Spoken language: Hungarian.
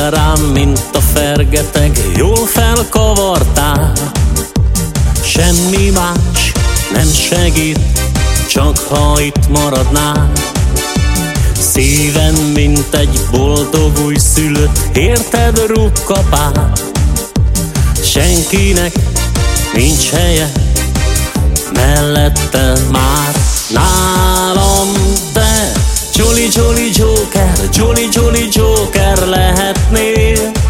Nézel rám, mint a fergeteg, jól felkavartál. Semmi más nem segít, csak ha itt maradnál. Szívem, mint egy boldog újszülött, érted rúgkapál. Senkinek nincs helye mellette már. Nálam te Jolly Jolly Joker, Jolly Jolly Joker lehetnél.